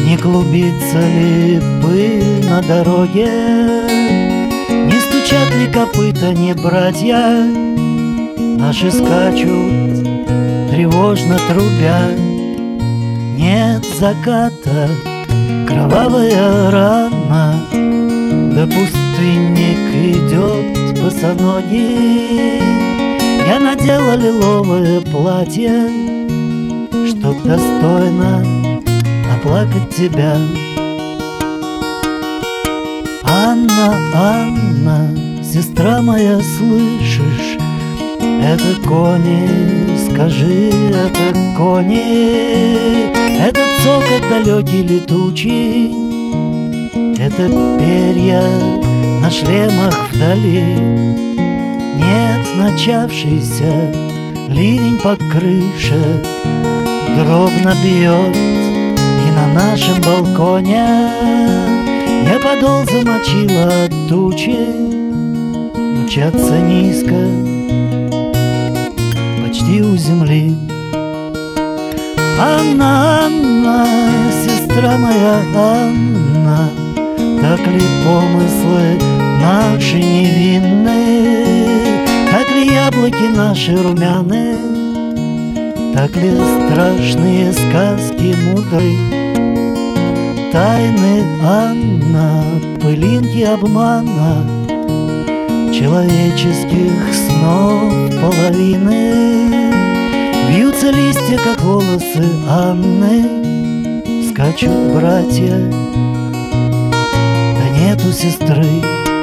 Не клубится ли пыль на дороге, не стучат ли копыта, не братья наши скачут, тревожно трубя. Нет заката, кровавая рана, да пустынник идет босоногий. Я надела лиловое платье, чтоб достойно оплакать тебя. Анна, Анна, сестра моя, слышишь? Это кони, скажи, это кони. Это цокот далекий летучий, это перья на шлемах вдали. Нет, начавшийся ливень по крыше дробно бьет и на нашем балконе. Я подол замочила от тучи, мчатся низко, почти у земли. Анна, Анна, сестра моя Анна, так ли помыслы наши невинны, так ли яблоки наши румяны, так ли страшные сказки мудры? Тайны, Анна, пылинки обмана, человеческих снов половины. Вьются листья, как волосы Анны, скачут братья, да нету сестры.